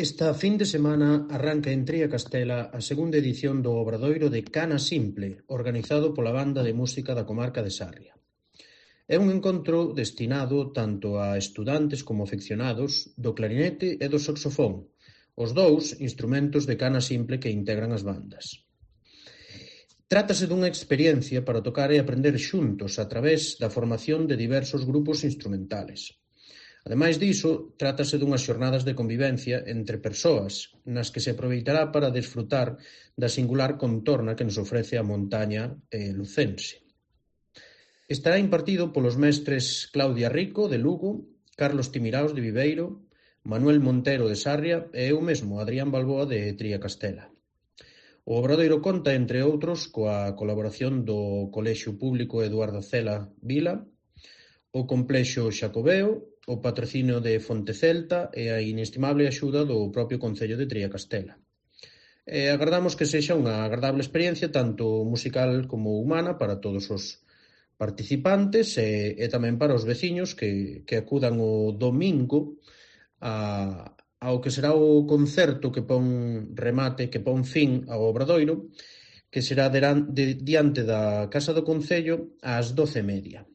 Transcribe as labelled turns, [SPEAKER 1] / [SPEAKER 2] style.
[SPEAKER 1] Esta fin de semana arranca en Tría Castela a segunda edición do Obradoiro de Cana Simple, organizado pola Banda de Música da comarca de Sarria. É un encontro destinado tanto a estudantes como afeccionados do clarinete e do saxofón, os dous instrumentos de cana simple que integran as bandas. Trátase dunha experiencia para tocar e aprender xuntos a través da formación de diversos grupos instrumentales. Ademais diso, trátase dunhas xornadas de convivencia entre persoas nas que se aproveitará para desfrutar da singular contorna que nos ofrece a montaña lucense. Estará impartido polos mestres Claudia Rico, de Lugo, Carlos Timiraos, de Viveiro, Manuel Montero, de Sarria e eu mesmo, Adrián Balboa, de Tría Castela. O Obradoiro conta, entre outros, coa colaboración do Colexio Público Eduardo Cela Vila, o Complexo Xacobeo, o patrocinio de Fontecelta e a inestimable axuda do propio Concello de Tría Castela. Agardamos que sexa unha agradable experiencia tanto musical como humana para todos os participantes e tamén para os veciños que acudan o domingo ao que será o concerto que pon fin ao Obradoiro, que será diante da Casa do Concello ás 12:30.